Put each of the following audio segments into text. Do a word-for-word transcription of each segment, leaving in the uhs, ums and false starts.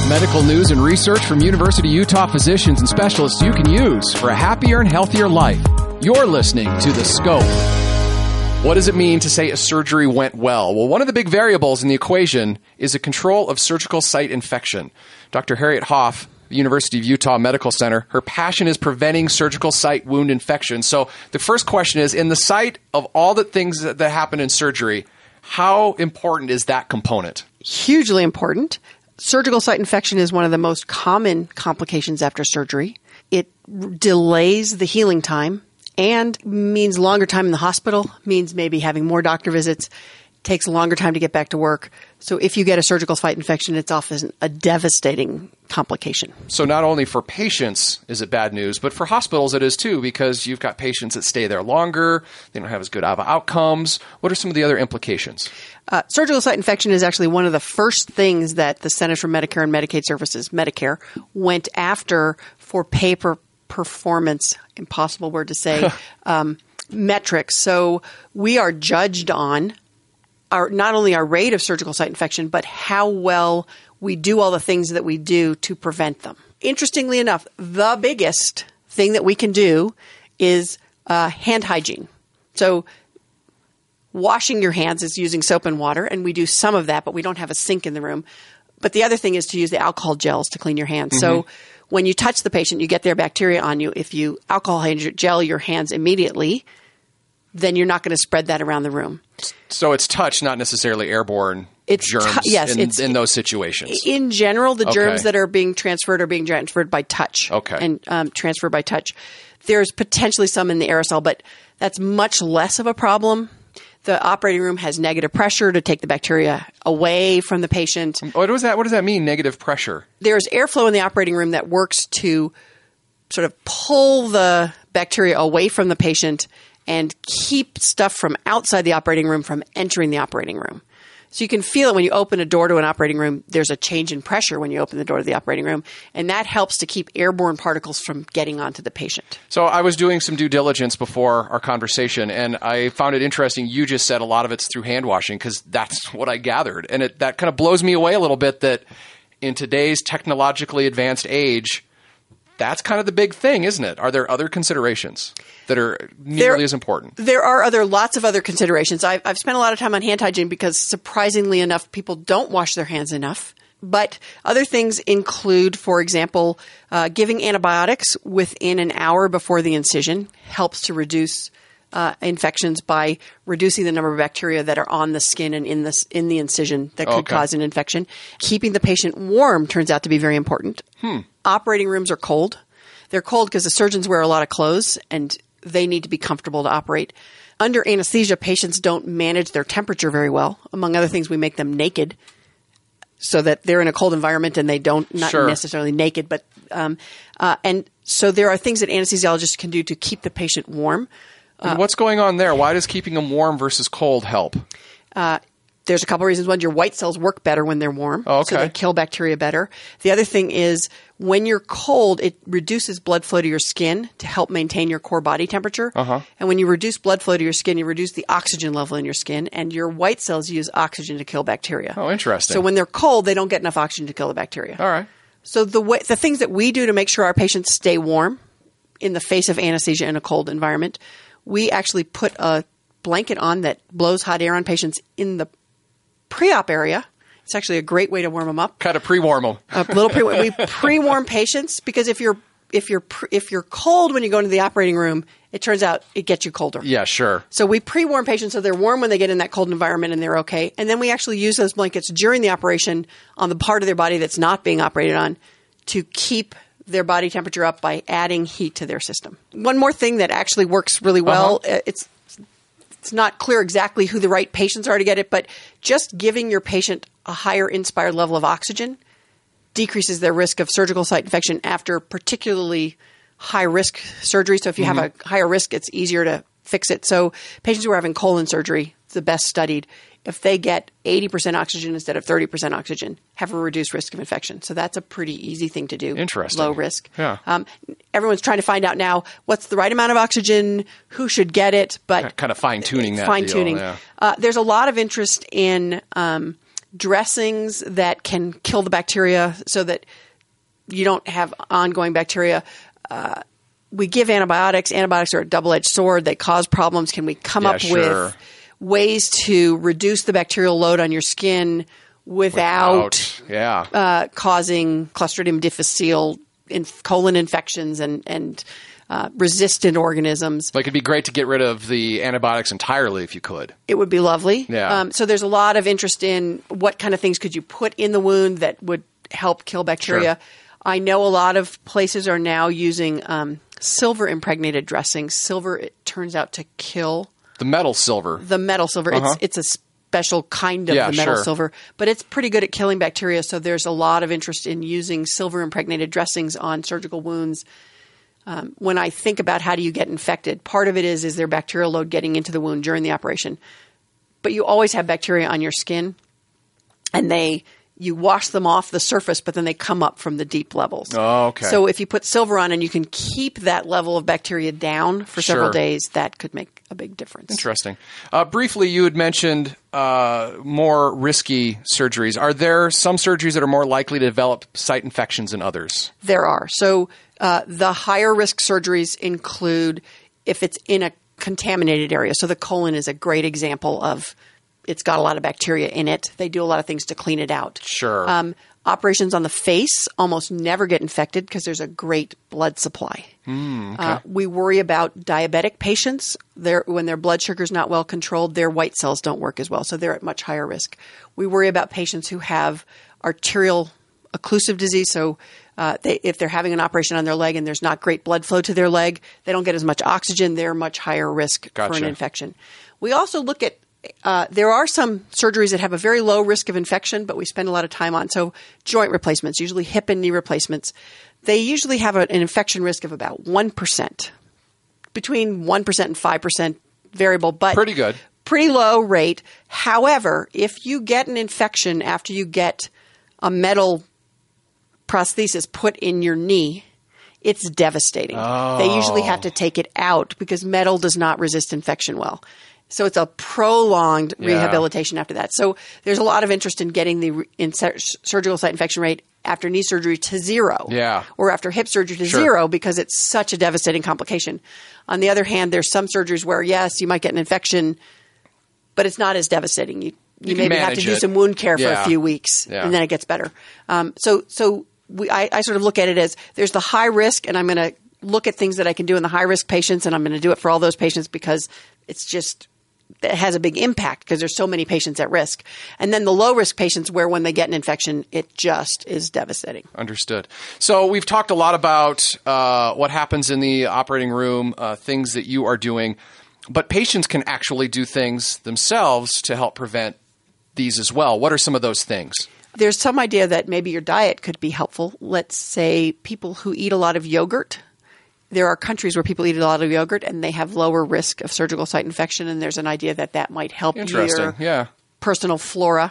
Medical news and research from University of Utah physicians and specialists you can use for a happier and healthier life. You're listening to The Scope. What does it mean to say a surgery went well? Well, one of the big variables in the equation is the control of surgical site infection. Doctor Harriet Hoff, University of Utah Medical Center, her passion is preventing surgical site wound infection. So the first question is, in the site of all the things that, that happen in surgery, how important is that component? Hugely important. Surgical site infection is one of the most common complications after surgery. It r- delays the healing time and means longer time in the hospital, means maybe having more doctor visits, takes a longer time to get back to work. So if you get a surgical site infection, it's often a devastating complication. So not only for patients is it bad news, but for hospitals it is too, because you've got patients that stay there longer, they don't have as good of outcomes. What are some of the other implications? Uh, surgical site infection is actually one of the first things that the Centers for Medicare and Medicaid Services, Medicare, went after for pay-per-performance, impossible word to say, um, metrics. So we are judged on Our, not only our rate of surgical site infection, but how well we do all the things that we do to prevent them. Interestingly enough, the biggest thing that we can do is uh, hand hygiene. So washing your hands is using soap and water, and we do some of that, but we don't have a sink in the room. But the other thing is to use the alcohol gels to clean your hands. Mm-hmm. So when you touch the patient, you get their bacteria on you. If you alcohol gel your hands immediately, then you're not going to spread that around the room. So it's touch, not necessarily airborne it's germs tu- yes, in, it's, in those situations. In general, the okay. germs that are being transferred are being transferred by touch. Okay. And um, transferred by touch. There's potentially some in the aerosol, but that's much less of a problem. The operating room has negative pressure to take the bacteria away from the patient. What does that, what does that mean, negative pressure? There's airflow in the operating room that works to sort of pull the bacteria away from the patient and keep stuff from outside the operating room from entering the operating room. So you can feel it when you open a door to an operating room. There's a change in pressure when you open the door to the operating room, and that helps to keep airborne particles from getting onto the patient. So I was doing some due diligence before our conversation, and I found it interesting. You just said a lot of it's through hand washing because that's what I gathered. And it, that kind of blows me away a little bit that in today's technologically advanced age, that's kind of the big thing, isn't it? Are there other considerations that are nearly there, as important? There are other lots of other considerations. I've, I've spent a lot of time on hand hygiene because surprisingly enough, people don't wash their hands enough. But other things include, for example, uh, giving antibiotics within an hour before the incision helps to reduce uh, infections by reducing the number of bacteria that are on the skin and in the, in the incision that could okay. cause an infection. Keeping the patient warm turns out to be very important. Hmm. Operating rooms are cold. They're cold because the surgeons wear a lot of clothes and they need to be comfortable to operate. Under anesthesia, patients don't manage their temperature very well. Among other things, we make them naked so that they're in a cold environment and they don't, not sure. necessarily naked, but, um, uh, and so there are things that anesthesiologists can do to keep the patient warm. And what's going on there? Why does keeping them warm versus cold help? Uh, there's a couple of reasons. One, your white cells work better when they're warm, oh, okay. so they kill bacteria better. The other thing is when you're cold, it reduces blood flow to your skin to help maintain your core body temperature. Uh-huh. And when you reduce blood flow to your skin, you reduce the oxygen level in your skin, and your white cells use oxygen to kill bacteria. Oh, interesting. So when they're cold, they don't get enough oxygen to kill the bacteria. All right. So the way, the things that we do to make sure our patients stay warm in the face of anesthesia in a cold environment, we actually put a blanket on that blows hot air on patients in the pre-op area. It's actually a great way to warm them up. Kind of pre-warm them. A little pre. We pre-warm patients because if you're if you're pre, if you're cold when you go into the operating room, it turns out it gets you colder. Yeah, sure. So we pre-warm patients so they're warm when they get in that cold environment and they're okay. And then we actually use those blankets during the operation on the part of their body that's not being operated on to keep their body temperature up by adding heat to their system. One more thing that actually works really well, uh-huh. it's it's not clear exactly who the right patients are to get it, but just giving your patient a higher inspired level of oxygen decreases their risk of surgical site infection after particularly high-risk surgery. So if you mm-hmm. have a higher risk, it's easier to fix it. So patients who are having colon surgery, the best studied, if they get eighty percent oxygen instead of thirty percent oxygen, have a reduced risk of infection. So that's a pretty easy thing to do. Interesting. Low risk. Yeah. Um, everyone's trying to find out now what's the right amount of oxygen, who should get it, but kind of fine-tuning that fine-tuning. deal, yeah. Uh, there's a lot of interest in um, dressings that can kill the bacteria so that you don't have ongoing bacteria. Uh, we give antibiotics. Antibiotics are a double-edged sword. They cause problems. Can we come Yeah, up sure. with ways to reduce the bacterial load on your skin without, Without- yeah. uh, causing Clostridium difficile, in, colon infections, and and uh, resistant organisms? Like, it'd be great to get rid of the antibiotics entirely if you could. It would be lovely. Yeah. Um, so there's a lot of interest in what kind of things could you put in the wound that would help kill bacteria. Sure. I know a lot of places are now using um, silver impregnated dressings. Silver, it turns out to kill The metal silver. the metal silver. Uh-huh. It's it's a special kind of Yeah, the metal sure. silver, but it's pretty good at killing bacteria. So there's a lot of interest in using silver impregnated dressings on surgical wounds. Um, when I think about how do you get infected, part of it is is there bacterial load getting into the wound during the operation. But you always have bacteria on your skin, and they you wash them off the surface, but then they come up from the deep levels. Oh, okay. So if you put silver on and you can keep that level of bacteria down for several Sure. days, that could make a big difference. Interesting. Uh, briefly, you had mentioned uh, more risky surgeries. Are there some surgeries that are more likely to develop site infections than others? There are. So uh, the higher risk surgeries include if it's in a contaminated area. So the colon is a great example of it's got a lot of bacteria in it. They do a lot of things to clean it out. Sure. Um, operations on the face almost never get infected because there's a great blood supply. Mm, okay. Uh, we worry about diabetic patients. Their, when their blood sugar is not well controlled, their white cells don't work as well, so they're at much higher risk. We worry about patients who have arterial occlusive disease, so uh, they, if they're having an operation on their leg and there's not great blood flow to their leg, they don't get as much oxygen, they're much higher risk for Gotcha. an infection. We also look at Uh, there are some surgeries that have a very low risk of infection, but we spend a lot of time on. So joint replacements, usually hip and knee replacements, they usually have a, an infection risk of about one percent, between one percent and five percent variable, but Pretty good. pretty low rate. However, if you get an infection after you get a metal prosthesis put in your knee, it's devastating. Oh. They usually have to take it out because metal does not resist infection well. So it's a prolonged Yeah. rehabilitation after that. So there's a lot of interest in getting the re- in sur- surgical site infection rate after knee surgery to zero, Yeah. or after hip surgery to Sure. zero because it's such a devastating complication. On the other hand, there's some surgeries where, yes, you might get an infection, but it's not as devastating. You, you, You can maybe have to manage do it. some wound care for Yeah. a few weeks, Yeah. and then it gets better. Um, so so we, I, I sort of look at it as there's the high risk, and I'm going to look at things that I can do in the high risk patients, and I'm going to do it for all those patients because it's just it has a big impact because there's so many patients at risk. And then the low risk patients where when they get an infection, it just is devastating. Understood. So we've talked a lot about uh, what happens in the operating room, uh, things that you are doing, but patients can actually do things themselves to help prevent these as well. What are some of those things? There's some idea that maybe your diet could be helpful. Let's say people who eat a lot of yogurt. There are countries where people eat a lot of yogurt and they have lower risk of surgical site infection, and there's an idea that that might help Interesting. your Yeah. personal flora.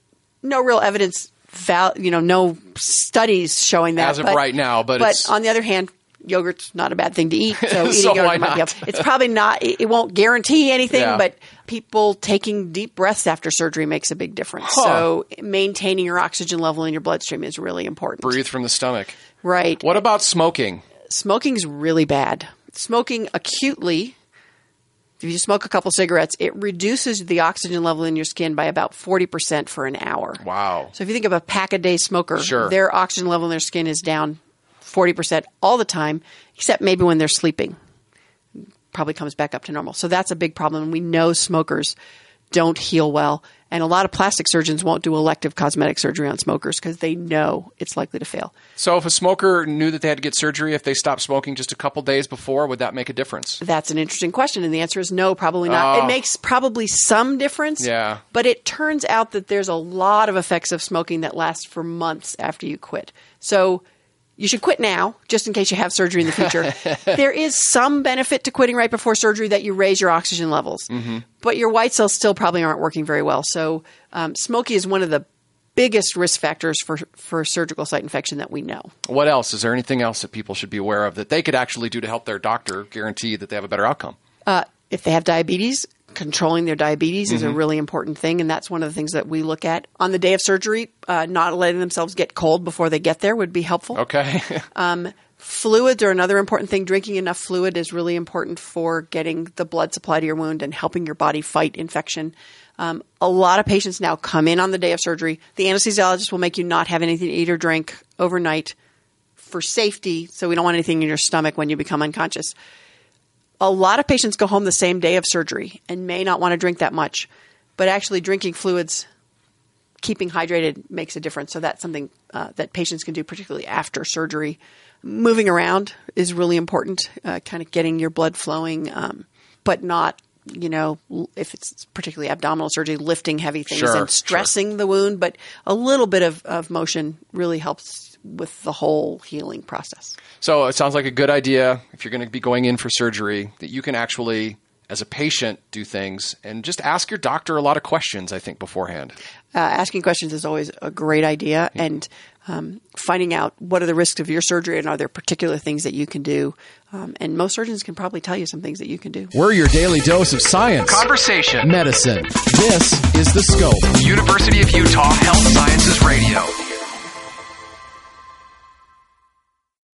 No real evidence, val- you know, no studies showing that. As of but, right now, but but it's- on the other hand, yogurt's not a bad thing to eat, so eating So yogurt why might be not? helpful. It's probably not. It, it won't guarantee anything, Yeah. but people taking deep breaths after surgery makes a big difference. Huh. So maintaining your oxygen level in your bloodstream is really important. Breathe from the stomach. Right. What about smoking? Smoking's really bad. Smoking acutely, if you smoke a couple cigarettes, it reduces the oxygen level in your skin by about forty percent for an hour. Wow. So if you think of a pack-a-day smoker, Sure. their oxygen level in their skin is down forty percent all the time, except maybe when they're sleeping. Probably comes back up to normal. So that's a big problem. And we know smokers don't heal well. And a lot of plastic surgeons won't do elective cosmetic surgery on smokers because they know it's likely to fail. So if a smoker knew that they had to get surgery if they stopped smoking just a couple days before, would that make a difference? That's an interesting question, and the answer is no, probably not. Oh. It makes probably some difference, Yeah. but it turns out that there's a lot of effects of smoking that last for months after you quit. So you should quit now, just in case you have surgery in the future. There is some benefit to quitting right before surgery that you raise your oxygen levels, mm-hmm. but your white cells still probably aren't working very well. So um, smoking is one of the biggest risk factors for, for surgical site infection that we know. What else? Is there anything else that people should be aware of that they could actually do to help their doctor guarantee that they have a better outcome? Uh, if they have diabetes, controlling their diabetes mm-hmm. is a really important thing, and that's one of the things that we look at. On the day of surgery, uh, not letting themselves get cold before they get there would be helpful. Okay. um, fluids are another important thing. Drinking enough fluid is really important for getting the blood supply to your wound and helping your body fight infection. Um, a lot of patients now come in on the day of surgery. The anesthesiologist will make you not have anything to eat or drink overnight for safety, so we don't want anything in your stomach when you become unconscious. A lot of patients go home the same day of surgery and may not want to drink that much, but actually drinking fluids, keeping hydrated makes a difference. So that's something uh, that patients can do, particularly after surgery. Moving around is really important, uh, kind of getting your blood flowing, um, but not, you know, if it's particularly abdominal surgery, lifting heavy things sure, and stressing sure. the wound. But a little bit of, of motion really helps with the whole healing process. So it sounds like a good idea, if you're going to be going in for surgery, that you can actually, as a patient, do things and just ask your doctor a lot of questions, I think, beforehand. Uh, asking questions is always a great idea, yeah. and um, finding out what are the risks of your surgery and are there particular things that you can do. Um, and most surgeons can probably tell you some things that you can do. We're your daily dose of science, conversation, medicine. This is The Scope. University of Utah Health Sciences Radio.